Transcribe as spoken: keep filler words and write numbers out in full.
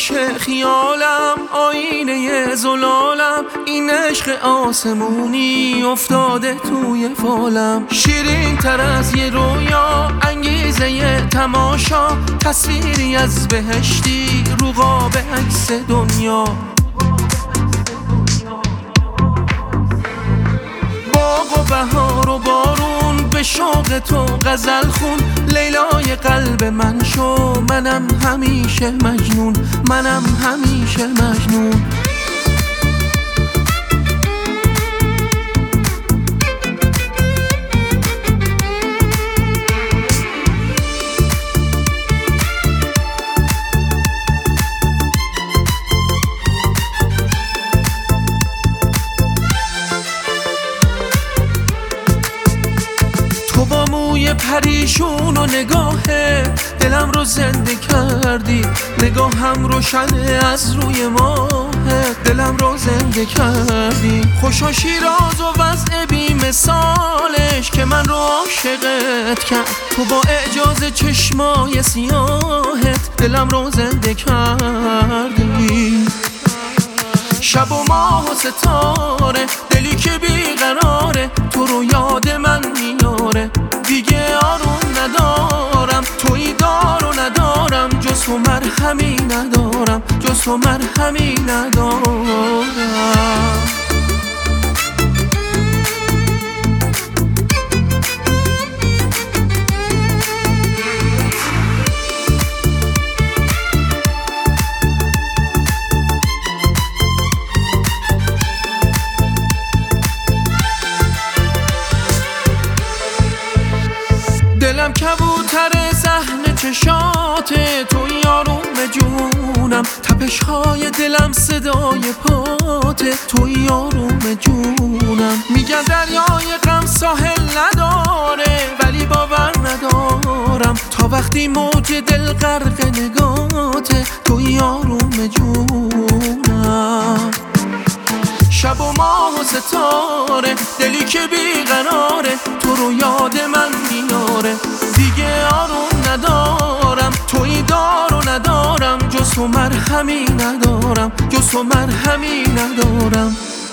آتش خیالم، آینه زلالم، این عشق آسمونی افتاده توی فالم. شیرین تر از یه رویا، انگیزه یه تماشا، تصویری از بهشتی رو قاب عکس دنیا. باغ و بهار و بارون، به شوق تو غزل خون، لیلای قلب من شو، منم همیشه مجنون، منم همیشه مجنون. تو با موی پریشون و نگاهه دلم رو زنده کردی، نگاهم روشنه از روی ماه، دلم رو زنده کردی. خوشا شیراز و وضع بی مثالش که من رو عاشقت کرد، تو با اعجاز چشمای سیاهت دلم رو زنده کردی. شب و ماه و ستاره، دلی که بیقراره، تو رو یاد من میاره، دیگه آروم ندارم، تویی دار و ندارم، جز تو مرهمی ندارم، جز تو مرهمی ندارم. دلم کبوتر صحن چشاته، توی آروم جونم، تپش های دلم صدای پاته، توی آروم جونم. میگن دریای غم ساحل نداره، ولی باور ندارم، تا وقتی موج دل غرق نگاته، توی آروم جونم. شب و ماه و ستاره، دلی که بیقراره، تو رو یاد من میاره، دیگه آروم ندارم، تویی دار و ندارم، جز تو مرهمی ندارم، جز تو مرهمی ندارم.